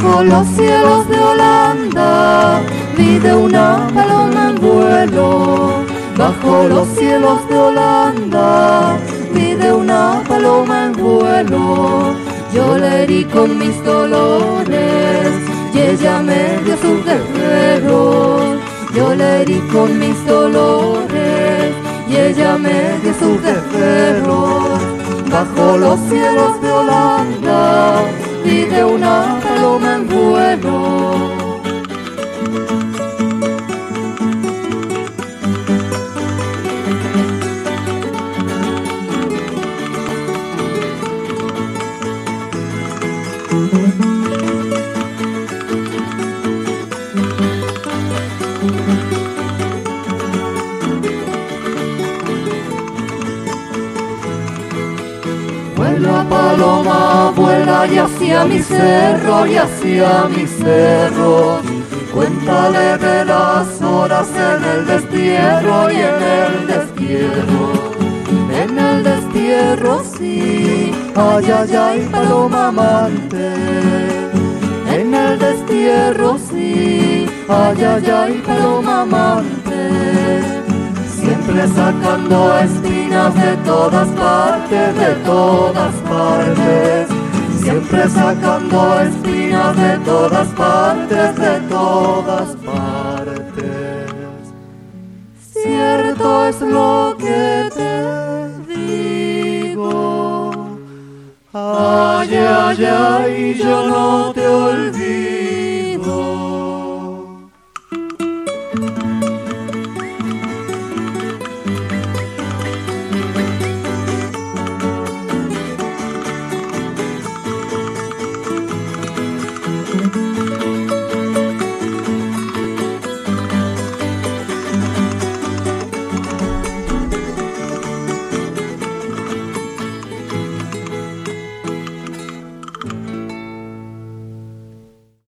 Bajo los cielos de Holanda vi de una paloma en vuelo. Bajo los cielos de Holanda vi de una paloma en vuelo. Yo la herí con mis dolores y ella me dio sus guerreros. Yo la herí con mis dolores y ella me dio sus guerreros. Bajo los cielos de Holanda vi de una paloma en vuelo. Vuela paloma, vuela y hacia mi cerro, y hacia mi cerro. Cuéntale de las horas en el destierro y en el destierro. En el destierro sí, ay, ay, ay, paloma amante. En el destierro sí, ay, ay, ay, paloma amante. Siempre sacando espinas de todas partes, de todas partes. Siempre sacando espinas de todas partes, de todas partes. Cierto es lo que te digo. Ay, ay, ay, yo no te olvido.